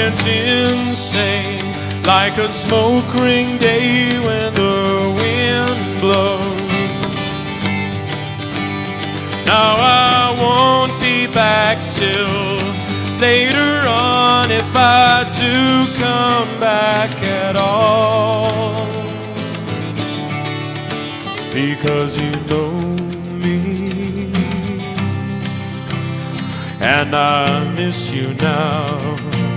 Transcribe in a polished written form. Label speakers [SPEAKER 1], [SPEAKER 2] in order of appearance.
[SPEAKER 1] went insane, like a smoke ring day when the wind blows. Now I won't be back till later on, if I do come back at all, because you know me and I miss you now.